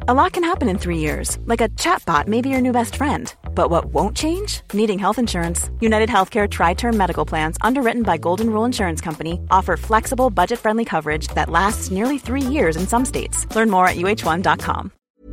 A lot can happen in 3 years, like a chatbot may be your new best friend. But what won't change? Needing health insurance. United Healthcare Tri-Term Medical Plans, underwritten by Golden Rule Insurance Company, offer flexible, budget-friendly coverage that lasts nearly 3 years in some states. Learn more at uh1.com.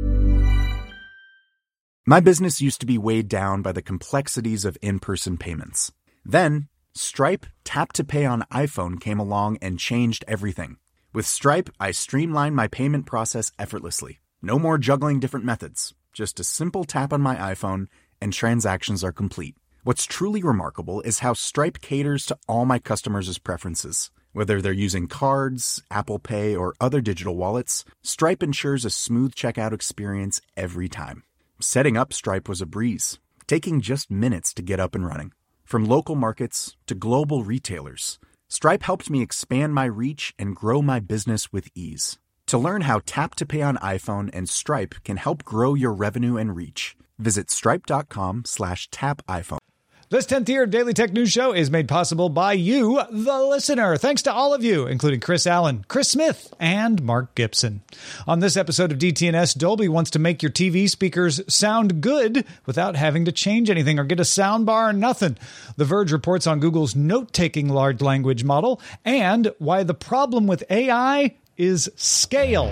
My business used to be weighed down by the complexities of in-person payments. Then, Stripe Tap to Pay on iPhone came along and changed everything. With Stripe, I streamlined my payment process effortlessly. No more juggling different methods. Just a simple tap on my iPhone and transactions are complete. What's truly remarkable is how Stripe caters to all my customers' preferences. Whether they're using cards, Apple Pay, or other digital wallets, Stripe ensures a smooth checkout experience every time. Setting up Stripe was a breeze, taking just minutes to get up and running. From local markets to global retailers, Stripe helped me expand my reach and grow my business with ease. To learn how Tap to Pay on iPhone and Stripe can help grow your revenue and reach, visit stripe.com/tapiphone. This 10th year Daily Tech News Show is made possible by you, the listener. Thanks to all of you, including Chris Allen, Chris Smith, and Mark Gibson. On this episode of DTNS, Dolby wants to make your TV speakers sound good without having to change anything or get a sound bar or nothing. The Verge reports on Google's note-taking large language model and why the problem with AI is scale.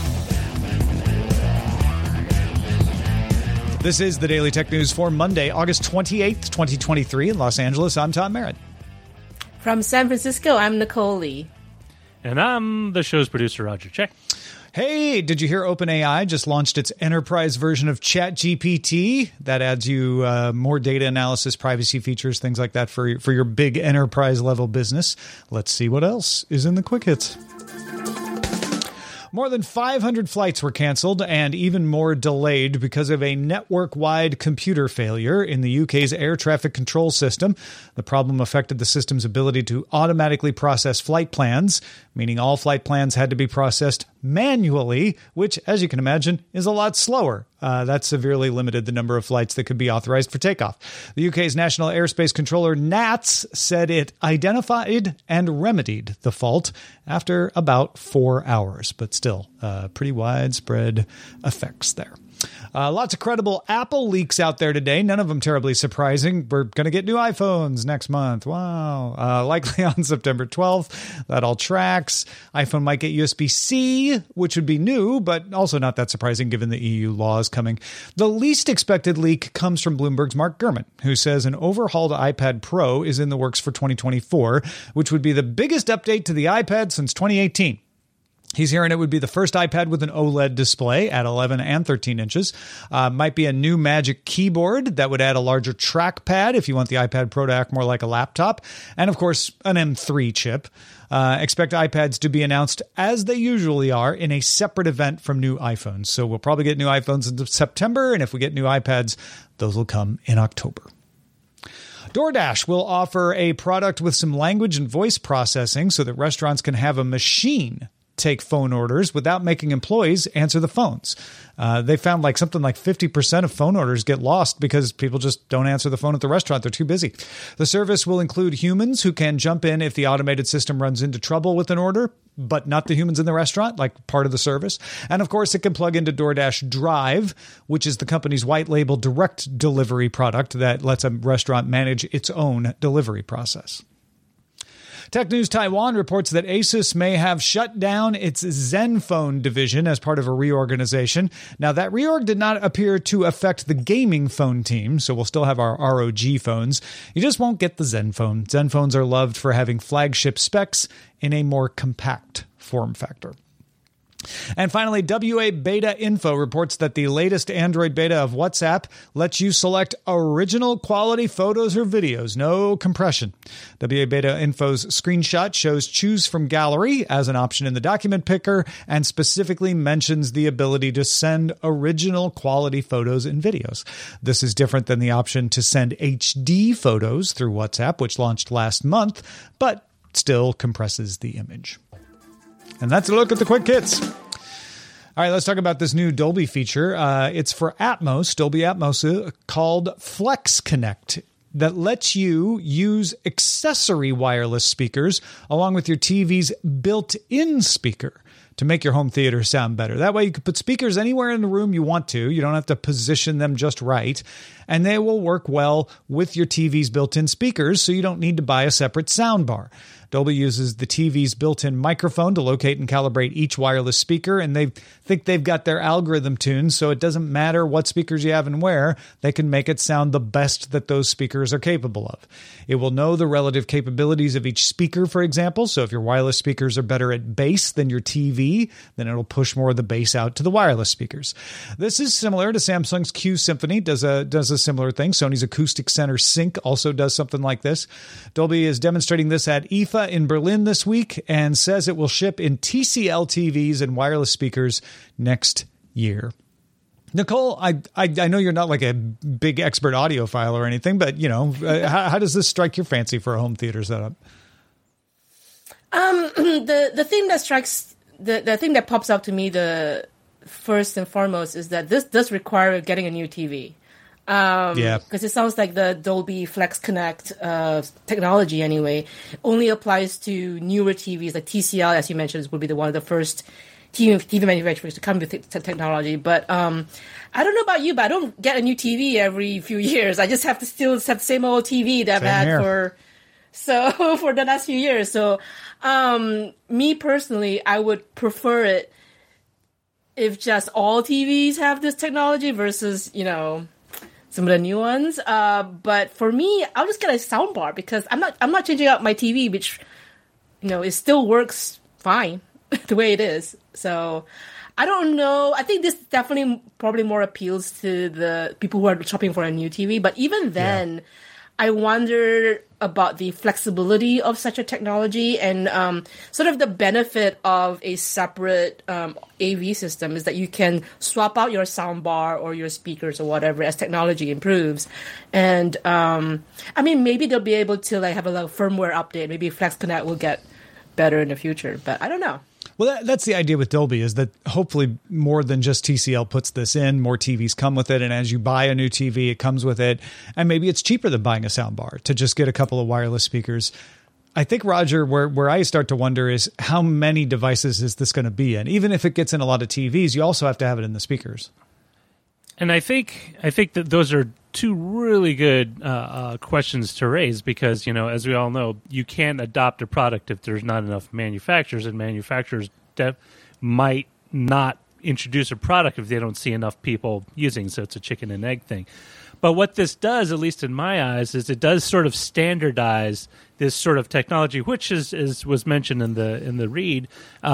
This is the Daily Tech News for Monday, August 28th, 2023 in Los Angeles. I'm Tom Merritt. From San Francisco, I'm Nicole Lee. And I'm the show's producer, Roger Check. Hey, did you hear OpenAI just launched its enterprise version of ChatGPT? That adds you more data analysis, privacy features, things like that for your big enterprise level business. Let's see what else is in the quick hits. More than 500 flights were canceled and even more delayed because of a network-wide computer failure in the UK's air traffic control system. The problem affected the system's ability to automatically process flight plans, meaning all flight plans had to be processed manually, which, as you can imagine, is a lot slower. That severely limited the number of flights that could be authorized for takeoff. The UK's National Airspace Controller, NATS, said it identified and remedied the fault after about 4 hours, but still pretty widespread effects there. Lots of credible Apple leaks out there today. None of them terribly surprising. We're going to get new iPhones next month. Wow. Likely on September 12th. That all tracks. iPhone might get USB-C, which would be new, but also not that surprising given the EU laws coming. The least expected leak comes from Bloomberg's Mark Gurman, who says an overhauled iPad Pro is in the works for 2024, which would be the biggest update to the iPad since 2018. He's hearing it would be the first iPad with an OLED display at 11 and 13 inches. Might be a new Magic Keyboard that would add a larger trackpad if you want the iPad Pro to act more like a laptop. And, of course, an M3 chip. Expect iPads to be announced, as they usually are, in a separate event from new iPhones. So we'll probably get new iPhones in September, and if we get new iPads, those will come in October. DoorDash will offer a product with some language and voice processing so that restaurants can have a machine take phone orders without making employees answer the phones. They found something like 50% of phone orders get lost because people just don't answer the phone at the restaurant. They're too busy. The service will include humans who can jump in if the automated system runs into trouble with an order, but not the humans in the restaurant, like part of the service. And of course, it can plug into DoorDash Drive, which is the company's white label direct delivery product that lets a restaurant manage its own delivery process. Tech News Taiwan reports that Asus may have shut down its Zenfone division as part of a reorganization. Now, that reorg did not appear to affect the gaming phone team, so we'll still have our ROG phones. You just won't get the Zenfone. Zenphones are loved for having flagship specs in a more compact form factor. And finally, WA Beta Info reports that the latest Android beta of WhatsApp lets you select original quality photos or videos, no compression. WA Beta Info's screenshot shows choose from gallery as an option in the document picker and specifically mentions the ability to send original quality photos and videos. This is different than the option to send HD photos through WhatsApp, which launched last month, but still compresses the image. And that's a look at the quick hits. All right, let's talk about this new Dolby feature. It's for Atmos, Dolby Atmos, called Flex Connect, that lets you use accessory wireless speakers along with your TV's built-in speaker to make your home theater sound better. That way you can put speakers anywhere in the room you want to. You don't have to position them just right. And they will work well with your TV's built-in speakers, so you don't need to buy a separate sound bar. Dolby uses the TV's built-in microphone to locate and calibrate each wireless speaker, and they think they've got their algorithm tuned, so it doesn't matter what speakers you have and where, they can make it sound the best that those speakers are capable of. It will know the relative capabilities of each speaker, for example, so if your wireless speakers are better at bass than your TV, then it'll push more of the bass out to the wireless speakers. This is similar to Samsung's Q Symphony, does a similar thing. Sony's Acoustic Center Sync also does something like this. Dolby is demonstrating this at IFA in Berlin this week and says it will ship in TCL TVs and wireless speakers next year. Nicole, I know you're not like a big expert audiophile or anything, but how does this strike your fancy for a home theater setup? The thing that strikes the thing that pops up to me the first and foremost is that this does require getting a new TV. Because it sounds like the Dolby Flex Connect technology anyway only applies to newer TVs. Like TCL, as you mentioned, will be one of the first TV manufacturers to come with technology. But I don't know about you, but I don't get a new TV every few years. I just have to still have the same old TV that I've had for the last few years. So me personally, I would prefer it if just all TVs have this technology versus some of the new ones. But for me, I'll just get a soundbar because I'm not changing out my TV, which, it still works fine the way it is. So I don't know. I think this definitely probably more appeals to the people who are shopping for a new TV. But even then, I wonder about the flexibility of such a technology and sort of the benefit of a separate AV system is that you can swap out your soundbar or your speakers or whatever as technology improves. And maybe they'll be able to have a firmware update. Maybe Flex Connect will get better in the future, but I don't know. Well, that's the idea with Dolby is that hopefully more than just TCL puts this in, more TVs come with it. And as you buy a new TV, it comes with it. And maybe it's cheaper than buying a soundbar to just get a couple of wireless speakers. I think, Roger, where I start to wonder is how many devices is this going to be in? Even if it gets in a lot of TVs, you also have to have it in the speakers. And I think that those are two really good questions to raise because, as we all know, you can't adopt a product if there's not enough manufacturers, and manufacturers might not introduce a product if they don't see enough people using. So it's a chicken and egg thing. But what this does, at least in my eyes, is it does sort of standardize this sort of technology, which was mentioned in the read.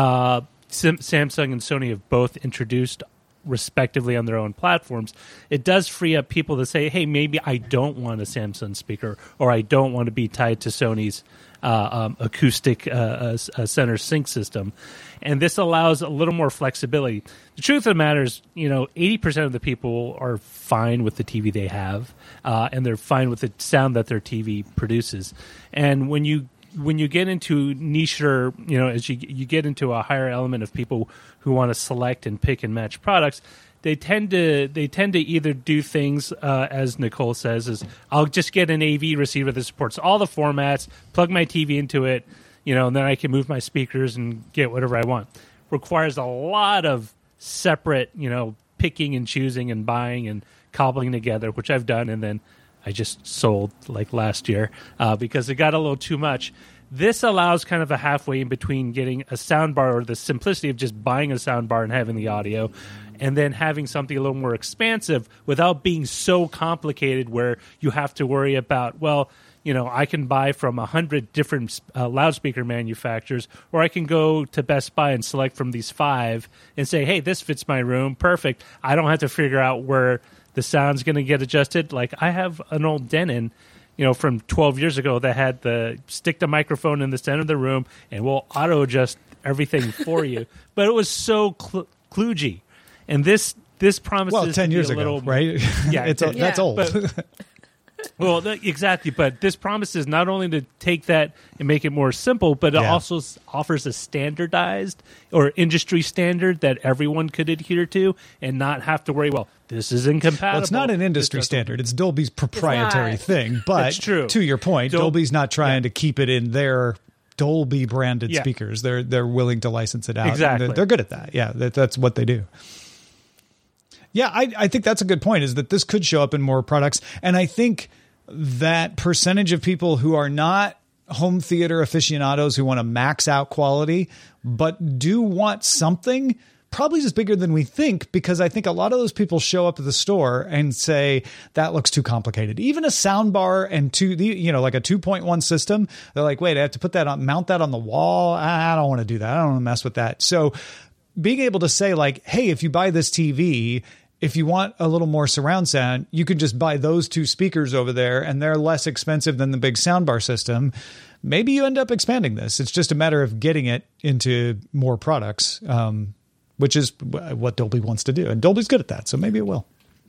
Samsung and Sony have both introduced respectively on their own platforms. It does free up people to say, hey, maybe I don't want a Samsung speaker or I don't want to be tied to Sony's acoustic center sync system. And this allows a little more flexibility. The truth of the matter is, 80% of the people are fine with the TV they have, and they're fine with the sound that their TV produces. And when you get into niche, as you get into a higher element of people who want to select and pick and match products, they tend to either do things as Nicole says, is I'll just get an AV receiver that supports all the formats, plug my TV into it, and then I can move my speakers and get whatever I want. Requires a lot of separate, picking and choosing and buying and cobbling together, which I've done, and then I just sold last year because it got a little too much. This allows kind of a halfway in between getting a soundbar or the simplicity of just buying a soundbar and having the audio and then having something a little more expansive without being so complicated where you have to worry about, I can buy from 100 different loudspeaker manufacturers, or I can go to Best Buy and select from these 5 and say, hey, this fits my room. Perfect. I don't have to figure out where the sound's going to get adjusted. Like I have an old Denon, from 12 years ago that had stick the microphone in the center of the room and we'll auto adjust everything for you. But it was so kludgy. And this promises 10 years to be a ago, little, right? Yeah, that's old. But, exactly. But this promises not only to take that and make it more simple, but it also offers a standardized or industry standard that everyone could adhere to and not have to worry, this is incompatible. Well, it's not an industry standard. It's Dolby's proprietary thing. But That's true. To your point, Dolby's not trying to keep it in their Dolby branded speakers. They're willing to license it out. Exactly. They're good at that. Yeah, that's what they do. Yeah, I think that's a good point, is that this could show up in more products. And I think that percentage of people who are not home theater aficionados who want to max out quality, but do want something, probably is bigger than we think, because I think a lot of those people show up at the store and say, that looks too complicated. Even a soundbar and like a 2.1 system, they're like, wait, I have to mount that on the wall. I don't want to do that. I don't want to mess with that. So being able to say like, hey, if you buy this TV, if you want a little more surround sound, you can just buy those two speakers over there, and they're less expensive than the big soundbar system. Maybe you end up expanding this. It's just a matter of getting it into more products, which is what Dolby wants to do. And Dolby's good at that, so maybe it will.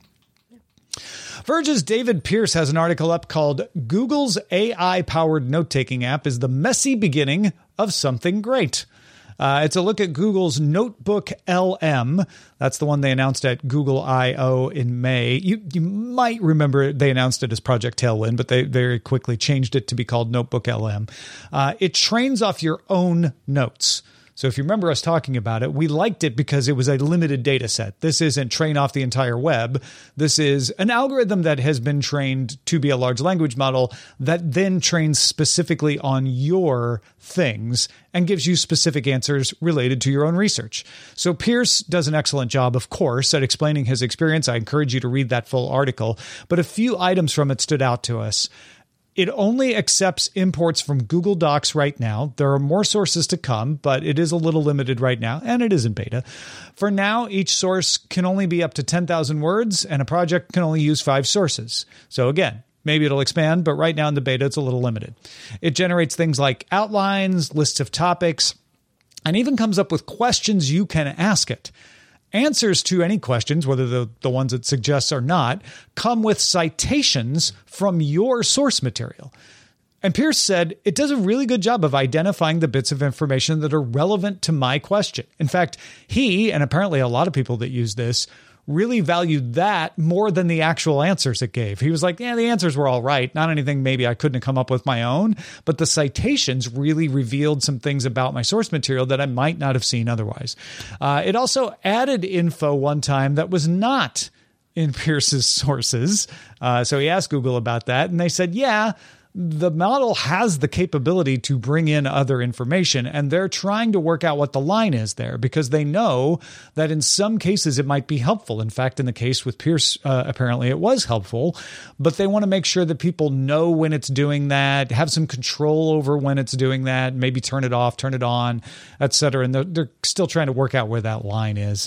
Verge's David Pierce has an article up called Google's AI-powered note-taking app is the messy beginning of something great. It's a look at Google's Notebook LM. That's the one they announced at Google I/O in May. You might remember they announced it as Project Tailwind, but they very quickly changed it to be called Notebook LM. It trains off your own notes. So if you remember us talking about it, we liked it because it was a limited data set. This isn't train off the entire web. This is an algorithm that has been trained to be a large language model that then trains specifically on your things and gives you specific answers related to your own research. So Pierce does an excellent job, of course, at explaining his experience. I encourage you to read that full article, but a few items from it stood out to us. It only accepts imports from Google Docs right now. There are more sources to come, but it is a little limited right now, and it is in beta. For now, each source can only be up to 10,000 words, and a project can only use 5 sources. So again, maybe it'll expand, but right now in the beta, it's a little limited. It generates things like outlines, lists of topics, and even comes up with questions you can ask it. Answers to any questions, whether the ones it suggests or not, come with citations from your source material. And Pierce said, it does a really good job of identifying the bits of information that are relevant to my question. In fact, he, and apparently a lot of people that use this, really valued that more than the actual answers it gave. He was like, yeah, the answers were all right. Not anything maybe I couldn't have come up with my own, but the citations really revealed some things about my source material that I might not have seen otherwise. It also added info one time that was not in Pierce's sources. So he asked Google about that, and they said, yeah, the model has the capability to bring in other information, and they're trying to work out what the line is there because they know that in some cases it might be helpful. In fact, in the case with Pierce, apparently it was helpful, but they want to make sure that people know when it's doing that, have some control over when it's doing that, maybe turn it off, turn it on, etc. And they're still trying to work out where that line is.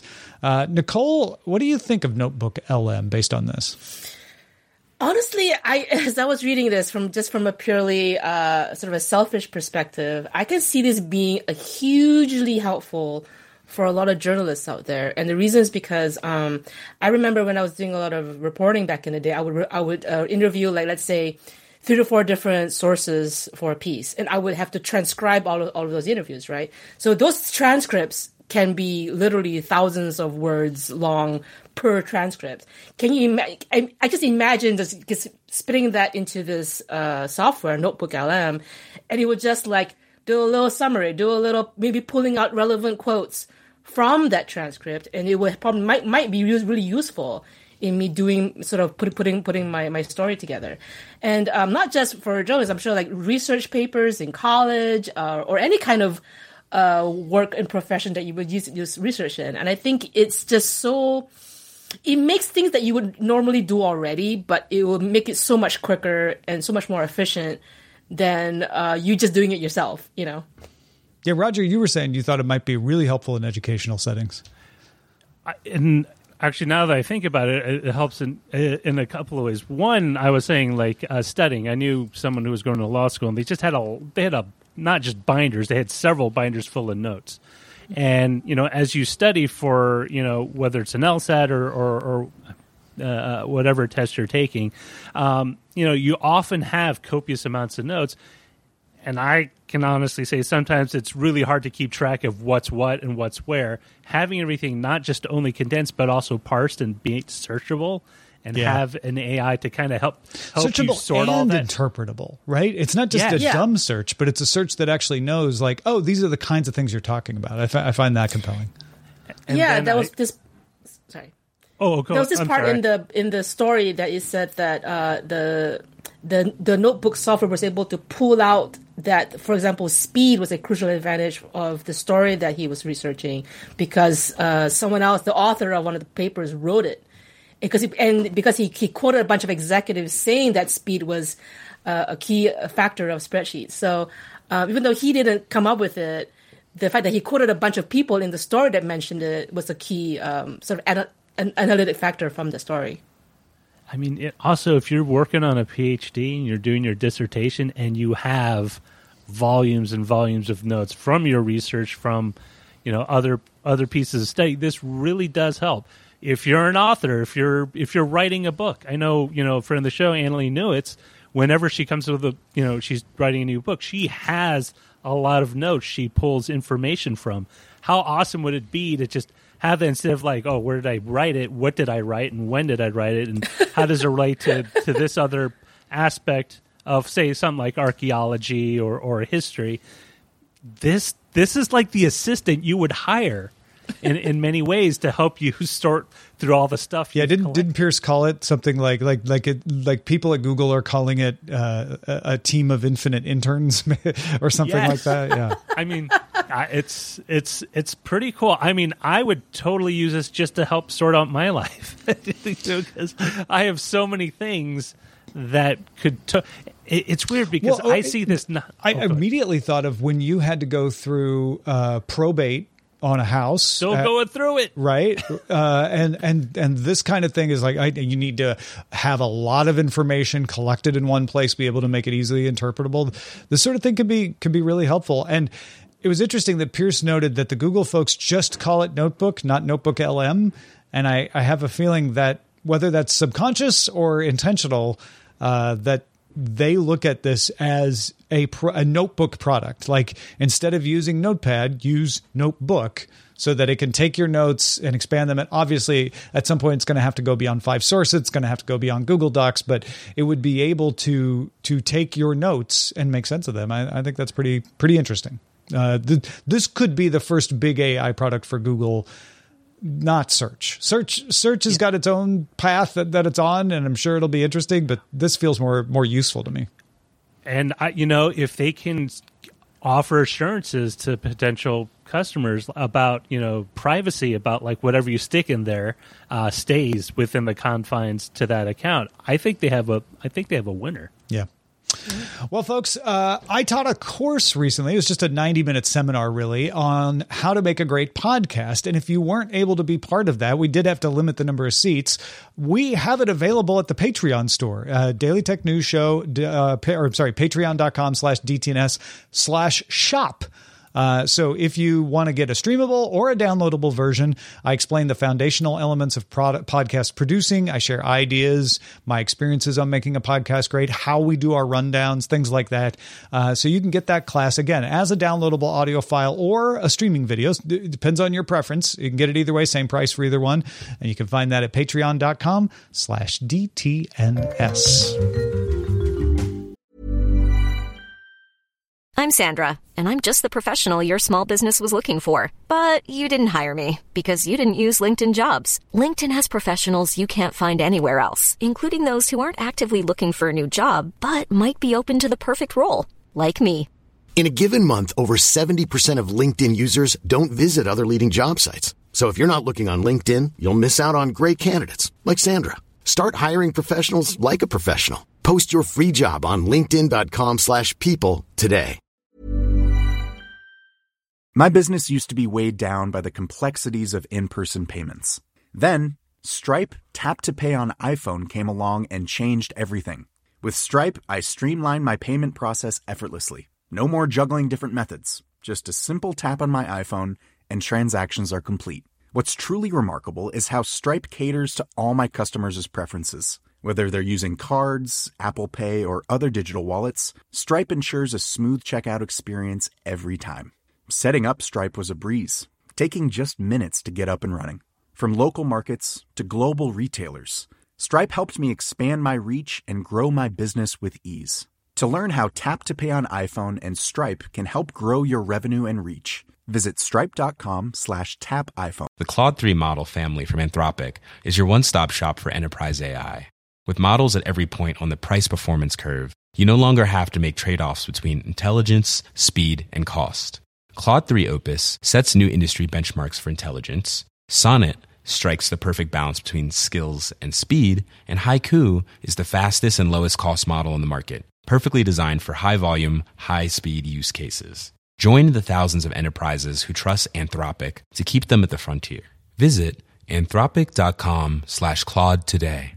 Nicole, what do you think of Notebook LM based on this? Honestly, as I was reading this from a purely sort of a selfish perspective, I can see this being a hugely helpful for a lot of journalists out there. And the reason is because I remember when I was doing a lot of reporting back in the day, I would interview, like, let's say 3 to 4 different sources for a piece, and I would have to transcribe all of those interviews, right? So those transcripts can be literally thousands of words long per transcript. Can you I just imagine just spitting that into this software, Notebook LM, and it would just like do a little summary, do a little, maybe pulling out relevant quotes from that transcript, and it would probably might be really useful in me doing sort of putting my story together. And not just for journalists, I'm sure like research papers in college or any kind of work and profession that you would use research in. And I think it's just so, it makes things that you would normally do already, but it will make it so much quicker and so much more efficient than you just doing it yourself, you know? Yeah, Roger, you were saying you thought it might be really helpful in educational settings. And actually, now that I think about it, it helps in a couple of ways. One, I was saying like studying. I knew someone who was going to law school, and they had not just binders, they had several binders full of notes. And, you know, as you study for, you know, whether it's an LSAT or whatever test you're taking, you know, you often have copious amounts of notes. And I can honestly say sometimes it's really hard to keep track of what's what and what's where. Having everything not just only condensed but also parsed and be searchable and have an AI to kind of help searchable you sort all that. Interpretable, right? It's not just a dumb search, but it's a search that actually knows, like, oh, these are the kinds of things you're talking about. I find that compelling. And that was this. Sorry. Oh, there was this part in the story that it said that the notebook software was able to pull out that, for example, speed was a crucial advantage of the story that he was researching because someone else, the author of one of the papers, wrote it. Because he quoted a bunch of executives saying that speed was a key factor of spreadsheets. So even though he didn't come up with it, the fact that he quoted a bunch of people in the story that mentioned it was a key sort of an analytic factor from the story. I mean, also, if you're working on a PhD and you're doing your dissertation and you have volumes and volumes of notes from your research, from other pieces of study, this really does help. If you're an author, if you're writing a book, I know, a friend of the show, Annalee Newitz, whenever she comes with she's writing a new book, she has a lot of notes she pulls information from. How awesome would it be to just have that instead of like, oh, where did I write it? What did I write? And when did I write it? And how does it relate to this other aspect of, say, something like archaeology or history? This is like the assistant you would hire in many ways to help you sort through all the stuff. Yeah, didn't Pierce call it something like people at Google are calling it a team of infinite interns or something like that? Yeah, I mean, it's pretty cool. I mean, I would totally use this just to help sort out my life because I have so many things that could. It's weird because I see this. I immediately thought of when you had to go through probate on a house, still going through it, right? And this kind of thing is like you need to have a lot of information collected in one place, be able to make it easily interpretable. This sort of thing can be really helpful. And it was interesting that Pierce noted that the Google folks just call it Notebook, not Notebook LM. And I have a feeling that whether that's subconscious or intentional, that they look at this as a notebook product. Like, instead of using Notepad, use Notebook so that it can take your notes and expand them. And obviously, at some point, it's going to have to go beyond 5 sources. It's going to have to go beyond Google Docs, but it would be able to take your notes and make sense of them. I think that's pretty interesting. This could be the first big AI product for Google. Not search. Search has got its own path that it's on, and I'm sure it'll be interesting, but this feels more useful to me. And if they can offer assurances to potential customers about, privacy, about like whatever you stick in there stays within the confines to that account, I think they have a winner. Yeah. Well, folks, I taught a course recently. It was just a 90-minute seminar, really, on how to make a great podcast. And if you weren't able to be part of that, we did have to limit the number of seats. We have it available at the Patreon store, Daily Tech News Show, patreon.com/DTNS/shop. So if you want to get a streamable or a downloadable version, I explain the foundational elements of podcast producing. I share ideas, my experiences on making a podcast great, how we do our rundowns, things like that. So you can get that class, again, as a downloadable audio file or a streaming video. It depends on your preference. You can get it either way, same price for either one. And you can find that at patreon.com/DTNS. I'm Sandra, and I'm just the professional your small business was looking for. But you didn't hire me because you didn't use LinkedIn Jobs. LinkedIn has professionals you can't find anywhere else, including those who aren't actively looking for a new job, but might be open to the perfect role, like me. In a given month, over 70% of LinkedIn users don't visit other leading job sites. So if you're not looking on LinkedIn, you'll miss out on great candidates, like Sandra. Start hiring professionals like a professional. Post your free job on linkedin.com/people today. My business used to be weighed down by the complexities of in-person payments. Then, Stripe Tap to Pay on iPhone came along and changed everything. With Stripe, I streamlined my payment process effortlessly. No more juggling different methods. Just a simple tap on my iPhone and transactions are complete. What's truly remarkable is how Stripe caters to all my customers' preferences. Whether they're using cards, Apple Pay, or other digital wallets, Stripe ensures a smooth checkout experience every time. Setting up Stripe was a breeze, taking just minutes to get up and running. From local markets to global retailers, Stripe helped me expand my reach and grow my business with ease. To learn how Tap to Pay on iPhone and Stripe can help grow your revenue and reach, visit stripe.com/tapiphone. The Claude 3 model family from Anthropic is your one-stop shop for enterprise AI. With models at every point on the price-performance curve, you no longer have to make trade-offs between intelligence, speed, and cost. Claude 3 Opus sets new industry benchmarks for intelligence. Sonnet strikes the perfect balance between skills and speed. And Haiku is the fastest and lowest cost model in the market, perfectly designed for high-volume, high-speed use cases. Join the thousands of enterprises who trust Anthropic to keep them at the frontier. Visit anthropic.com/Claude today.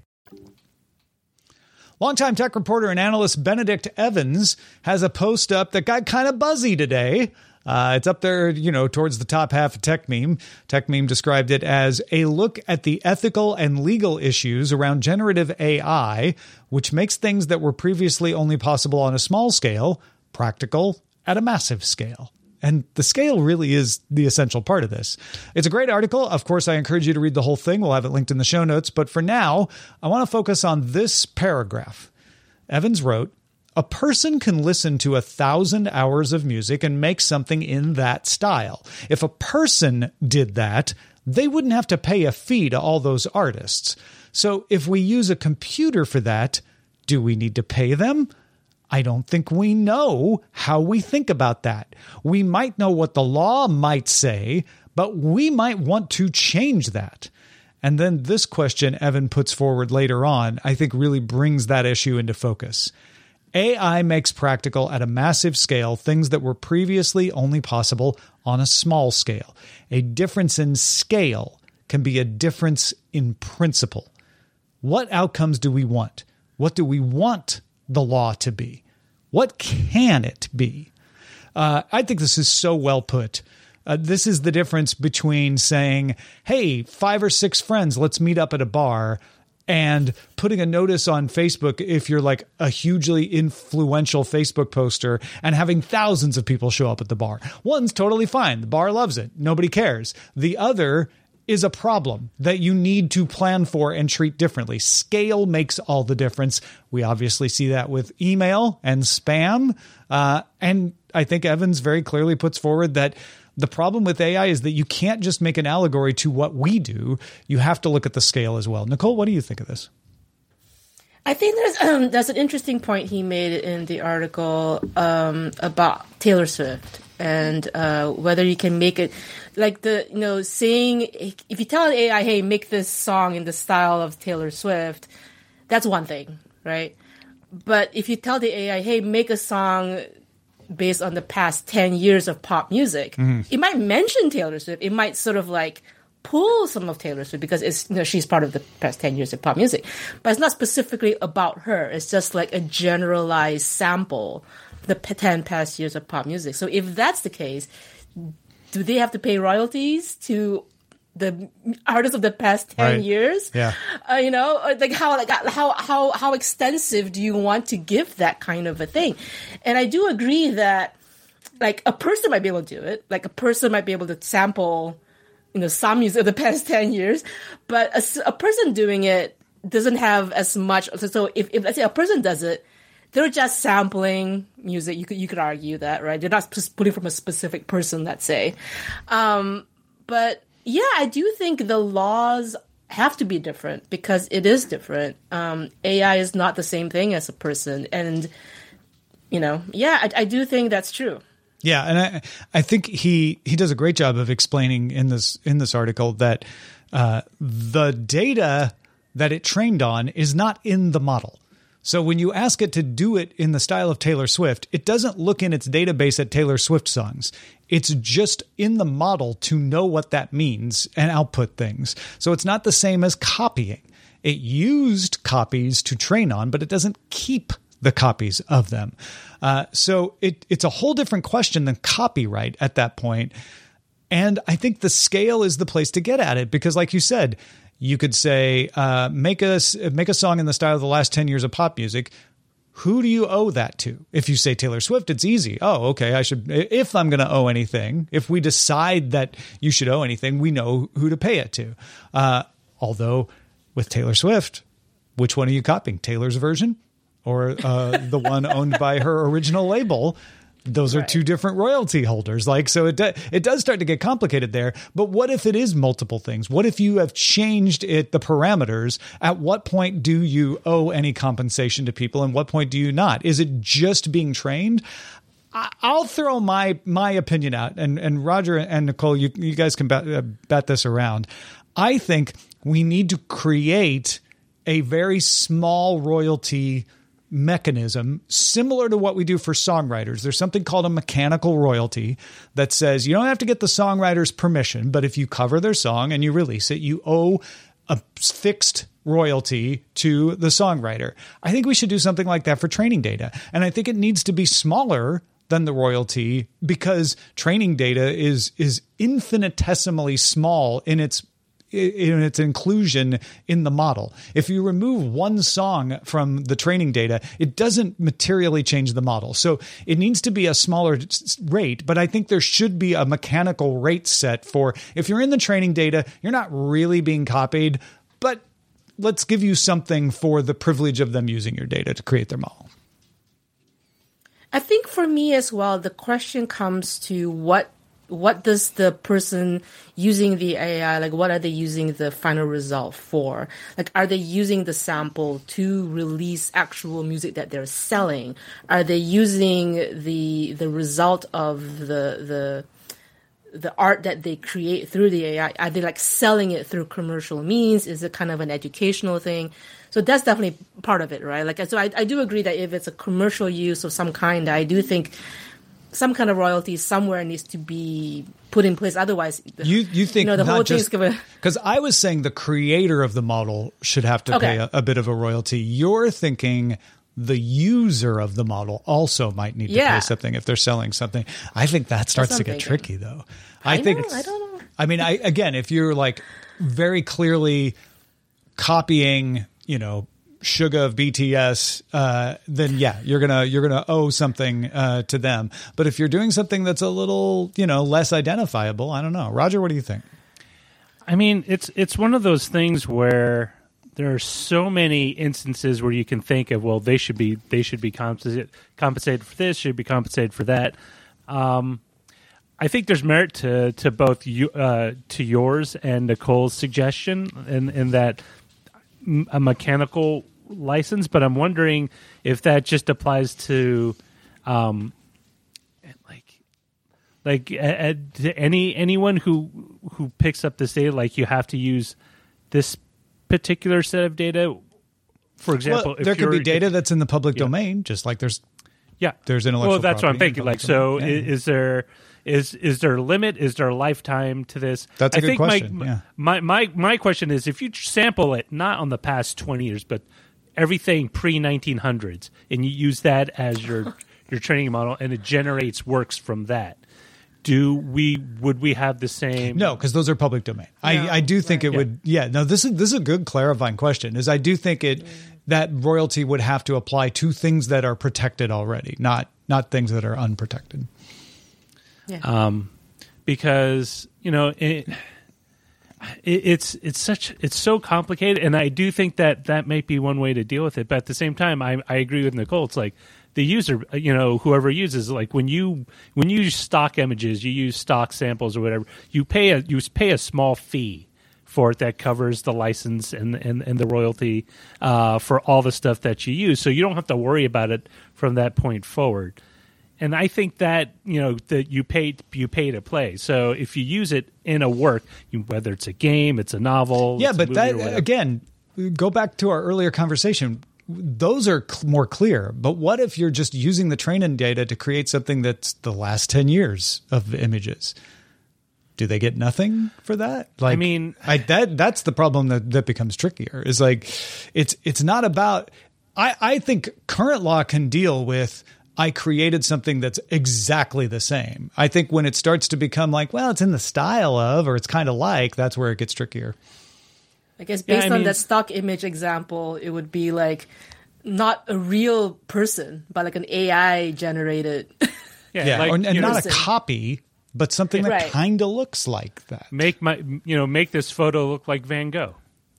Longtime tech reporter and analyst Benedict Evans has a post up that got kind of buzzy today. It's up there, towards the top half of TechMeme. TechMeme described it as a look at the ethical and legal issues around generative AI, which makes things that were previously only possible on a small scale practical at a massive scale. And the scale really is the essential part of this. It's a great article. Of course, I encourage you to read the whole thing. We'll have it linked in the show notes. But for now, I want to focus on this paragraph. Evans wrote, "A person can listen to 1,000 hours of music and make something in that style. If a person did that, they wouldn't have to pay a fee to all those artists. So if we use a computer for that, do we need to pay them? I don't think we know how we think about that. We might know what the law might say, but we might want to change that." And then this question Evan puts forward later on, I think really brings that issue into focus. AI makes practical at a massive scale things that were previously only possible on a small scale. A difference in scale can be a difference in principle. What outcomes do we want? What do we want the law to be? What can it be? I think this is so well put. This is the difference between saying, hey, 5 or 6 friends, let's meet up at a bar, and putting a notice on Facebook if you're like a hugely influential Facebook poster and having thousands of people show up at the bar. One's totally fine. The bar loves it. Nobody cares. The other is a problem that you need to plan for and treat differently. Scale makes all the difference. We obviously see that with email and spam. And I think Evans very clearly puts forward that the problem with AI is that you can't just make an allegory to what we do. You have to look at the scale as well. Nicole, what do you think of this? I think there's an interesting point he made in the article about Taylor Swift and whether you can make it like saying if you tell AI, hey, make this song in the style of Taylor Swift, that's one thing, right? But if you tell the AI, hey, make a song based on the past 10 years of pop music, it might mention Taylor Swift. It might sort of like pull some of Taylor Swift because it's she's part of the past 10 years of pop music. But it's not specifically about her. It's just like a generalized sample of the 10 past years of pop music. So if that's the case, do they have to pay royalties to the artists of the past 10 years? Yeah. How extensive do you want to give that kind of a thing? And I do agree that like a person might be able to do it. Like a person might be able to sample, some music of the past 10 years, but a person doing it doesn't have as much. So if let's say a person does it, they're just sampling music. You could argue that, right? They're not just putting from a specific person, let's say. But yeah, I do think the laws have to be different because it is different. AI is not the same thing as a person. And, I do think that's true. Yeah, and I think he does a great job of explaining in this article that the data that it trained on is not in the model. So when you ask it to do it in the style of Taylor Swift, it doesn't look in its database at Taylor Swift songs. It's just in the model to know what that means and output things. So it's not the same as copying. It used copies to train on, but it doesn't keep the copies of them. So it's a whole different question than copyright at that point. And I think the scale is the place to get at it because, like you said, you could say, make a song in the style of the last 10 years of pop music. Who do you owe that to? If you say Taylor Swift, it's easy. Oh, okay, I should. If I'm going to owe anything, if we decide that you should owe anything, we know who to pay it to. Although with Taylor Swift, which one are you copying? Taylor's version or the one owned by her original label? Those are two different royalty holders. Like, so it does start to get complicated there. But what if it is multiple things? What if you have changed the parameters? At what point do you owe any compensation to people? And what point do you not? Is it just being trained? I'll throw my opinion out, and Roger and Nicole, you guys can bat this around. I think we need to create a very small royalty mechanism similar to what we do for songwriters. There's something called a mechanical royalty that says you don't have to get the songwriter's permission, but if you cover their song and you release it, you owe a fixed royalty to the songwriter. I think we should do something like that for training data. And I think it needs to be smaller than the royalty because training data is infinitesimally small in its inclusion in the model. If you remove one song from the training data, it doesn't materially change the model. So it needs to be a smaller rate, but I think there should be a mechanical rate set for if you're in the training data, you're not really being copied, but let's give you something for the privilege of them using your data to create their model. I think for me as well, the question comes to what does the person using the AI, like what are they using the final result for? Like, are they using the sample to release actual music that they're selling? Are they using the result of the art that they create through the AI? Are they like selling it through commercial means? Is it kind of an educational thing? So that's definitely part of it, right? Like, so I do agree that if it's a commercial use of some kind, I do think some kind of royalty somewhere needs to be put in place. Otherwise, you think the whole thing is going to... Because I was saying the creator of the model should have to pay a bit of a royalty. You're thinking the user of the model also might need to pay something if they're selling something. I think that starts to get tricky, though. I don't know. I mean, again, if you're like very clearly copying, Suga of BTS, then you're gonna owe something to them. But if you're doing something that's a little, less identifiable, I don't know. Roger, what do you think? I mean, it's one of those things where there are so many instances where you can think of, well, they should be compensated for this, should be compensated for that. I think there's merit to both to yours and Nicole's suggestion in that a mechanical license, but I'm wondering if that just applies to anyone who picks up this data. Like, you have to use this particular set of data. For example, there could be data that's in the public domain, just like there's intellectual. Well, that's what I'm thinking. Like, so domain. Is there a limit? Is there a lifetime to this? That's a good question. My question is, if you sample it not on the past 20 years, but everything pre-1900s, and you use that as your training model, and it generates works from that, would we have the same? No, because those are public domain. No, I do think it would. Yeah. No, this is a good clarifying question. Is I do think that royalty would have to apply to things that are protected already, not things that are unprotected. Yeah. Because it's so complicated, and I do think that might be one way to deal with it. But at the same time, I agree with Nicole. It's like the user, whoever uses, like when you use stock images, you use stock samples or whatever, you pay a small fee for it that covers the license and the royalty for all the stuff that you use. So you don't have to worry about it from that point forward. And I think that that you pay to play. So if you use it in a work, whether it's a game, it's a novel, but that again, go back to our earlier conversation. Those are more clear. But what if you're just using the training data to create something that's the last 10 years of images? Do they get nothing for that? Like, I mean, that's the problem that becomes trickier. Is like, it's not about. I think current law can deal with. I created something that's exactly the same. I think when it starts to become like, well, it's in the style of, or it's kind of like, that's where it gets trickier. I guess based on that stock image example, it would be like not a real person, but like an AI generated. And not a copy, but something that kind of looks like that. Make this photo look like Van Gogh.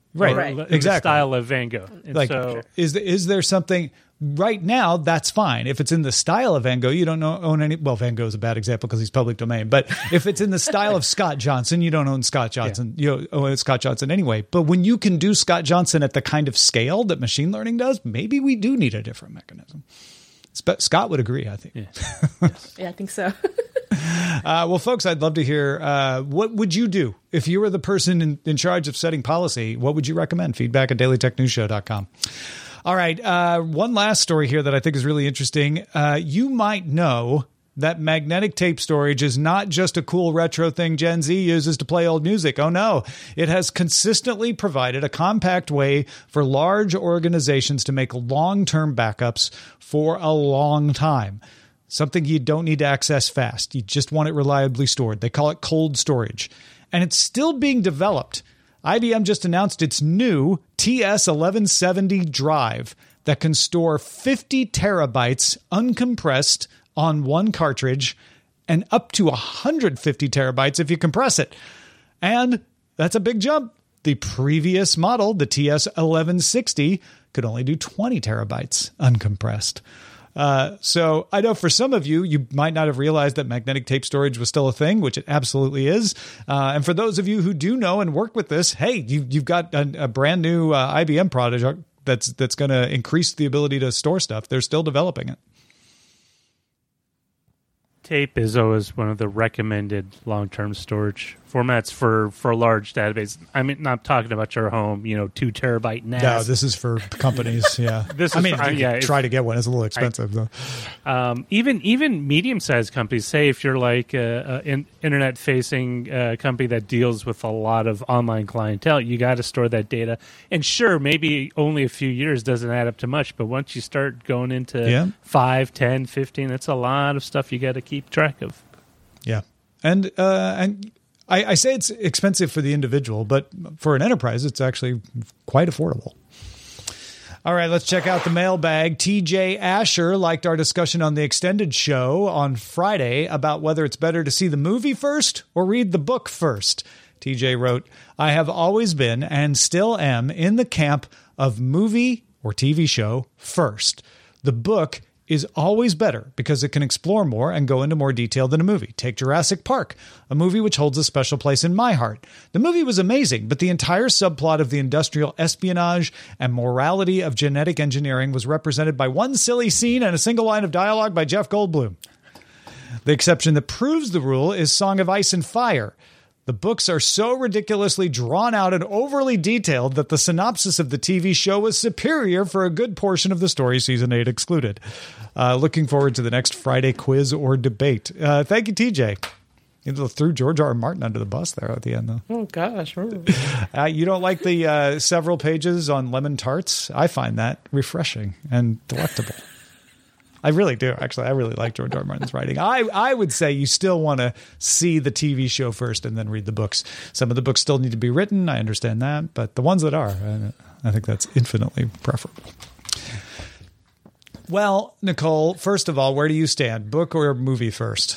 Right. In Exactly. the style of Van Gogh. And Like, so, is there something right now? That's fine. If it's in the style of Van Gogh, you don't own any. Well, Van Gogh is a bad example because he's public domain. But if it's in the style of Scott Johnson, you don't own Scott Johnson. Yeah. You own Scott Johnson anyway. But when you can do Scott Johnson at the kind of scale that machine learning does, maybe we do need a different mechanism. Scott would agree, I think. Yeah, I think so. Well, folks, I'd love to hear what would you do if you were the person in charge of setting policy? What would you recommend? Feedback at dailytechnewsshow.com. All right. One last story here that I think is really interesting. You might know that magnetic tape storage is not just a cool retro thing Gen Z uses to play old music. Oh, no. It has consistently provided a compact way for large organizations to make long-term backups for a long time. Something you don't need to access fast. You just want it reliably stored. They call it cold storage. And it's still being developed. IBM just announced its new TS1170 drive that can store 50 terabytes uncompressed on one cartridge and up to 150 terabytes if you compress it. And that's a big jump. The previous model, the TS1160, could only do 20 terabytes uncompressed. So I know for some of you, you might not have realized that magnetic tape storage was still a thing, which it absolutely is. And for those of you who do know and work with this, hey, you've got a brand new IBM product that's going to increase the ability to store stuff. They're still developing it. tape is always one of the recommended long-term storage formats for large database. I mean, not talking about your home, 2 terabyte NAS. No, this is for companies. Yeah, try to get one. It's a little expensive though. Even medium-sized companies. Say if you're like an internet-facing company that deals with a lot of online clientele, you got to store that data. And sure, maybe only a few years doesn't add up to much, but once you start going into 5, 10, 15, that's a lot of stuff you got to keep track of. Yeah, and I say it's expensive for the individual, but for an enterprise, it's actually quite affordable. All right, let's check out the mailbag. TJ Asher liked our discussion on the extended show on Friday about whether it's better to see the movie first or read the book first. TJ wrote, I have always been and still am in the camp of movie or TV show first. The book is always better because it can explore more and go into more detail than a movie. Take Jurassic Park, a movie which holds a special place in my heart. The movie was amazing, but the entire subplot of the industrial espionage and morality of genetic engineering was represented by one silly scene and a single line of dialogue by Jeff Goldblum. The exception that proves the rule is Song of Ice and Fire. The books are so ridiculously drawn out and overly detailed that the synopsis of the TV show was superior for a good portion of the story, season 8 excluded. Looking forward to the next Friday quiz or debate. Thank you, TJ. You threw George R. R. Martin under the bus there at the end, though. Oh, gosh. You don't like the several pages on lemon tarts? I find that refreshing and delectable. I really do, actually. I really like George R. R. Martin's writing. I would say you still want to see the TV show first and then read the books. Some of the books still need to be written. I understand that. But the ones that are, I think that's infinitely preferable. Well, Nicole, first of all, where do you stand? Book or movie first?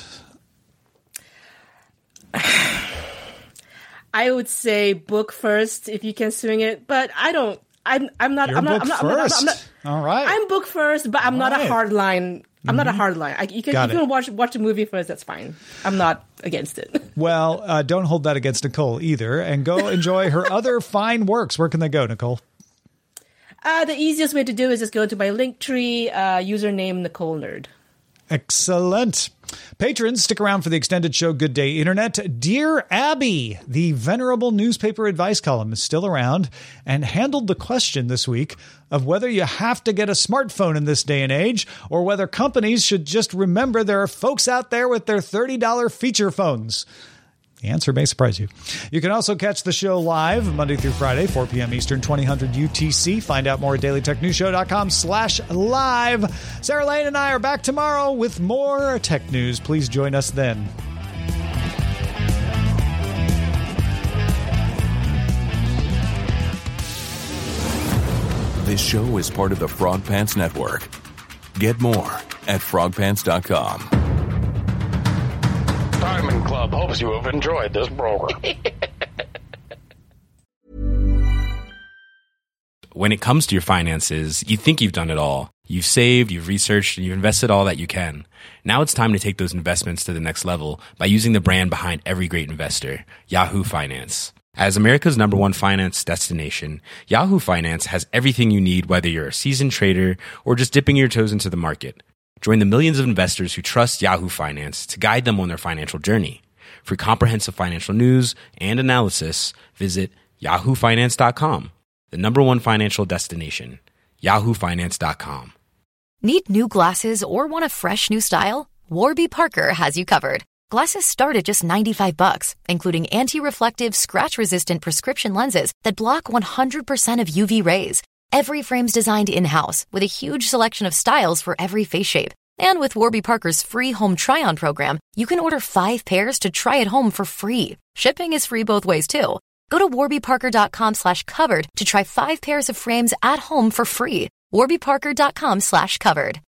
I would say book first if you can swing it, but I don't. I'm not. You're book first. All right. I'm book first, but I'm not a hard line. I'm not a hard line. You can watch the movie first. That's fine. I'm not against it. Well, don't hold that against Nicole either, and go enjoy her other fine works. Where can they go, Nicole? The easiest way to do is just go to my Linktree, username Nicole Nerd. Excellent. Patrons, stick around for the extended show Good Day Internet. Dear Abby, the venerable newspaper advice column, is still around and handled the question this week of whether you have to get a smartphone in this day and age or whether companies should just remember there are folks out there with their $30 feature phones. The answer may surprise you. You can also catch the show live Monday through Friday, 4 p.m. Eastern, 2000 UTC. Find out more at dailytechnewsshow.com/live. Sarah Lane and I are back tomorrow with more tech news. Please join us then. This show is part of the Frog Pants Network. Get more at frogpants.com. Diamond Club hopes you have enjoyed this program. when it comes to your finances, you think you've done it all. You've saved, you've researched, and you've invested all that you can. Now it's time to take those investments to the next level by using the brand behind every great investor, Yahoo Finance. As America's #1 finance destination, Yahoo Finance has everything you need, whether you're a seasoned trader or just dipping your toes into the market. Join the millions of investors who trust Yahoo Finance to guide them on their financial journey. For comprehensive financial news and analysis, visit yahoofinance.com, the #1 financial destination, yahoofinance.com. Need new glasses or want a fresh new style? Warby Parker has you covered. Glasses start at just $95, including anti-reflective, scratch-resistant prescription lenses that block 100% of UV rays. Every frame's designed in-house with a huge selection of styles for every face shape. And with Warby Parker's free home try-on program, you can order 5 pairs to try at home for free. Shipping is free both ways, too. Go to warbyparker.com/covered to try 5 pairs of frames at home for free. warbyparker.com/covered.